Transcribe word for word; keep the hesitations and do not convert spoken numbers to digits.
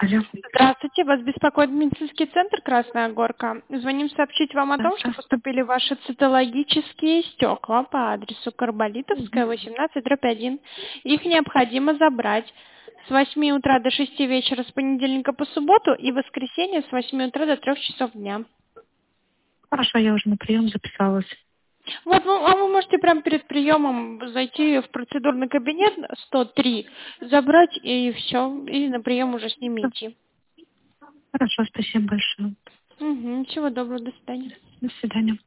Алло. Здравствуйте, вас беспокоит медицинский центр «Красная Горка». Звоним сообщить вам о Да, том, что здравствуйте. поступили ваши цитологические стекла по адресу Карболитовская, Мгм. восемнадцать, дробь один. Их необходимо забрать с восьми утра до шести вечера с понедельника по субботу и воскресенье с восьми утра до трех часов дня. Хорошо, я уже на прием записалась. Вот, ну, а вы можете прямо перед приемом зайти в процедурный кабинет сто три, забрать и все, и на прием уже с ними Да. идти. Хорошо, спасибо большое. Угу, всего доброго, до свидания. До свидания.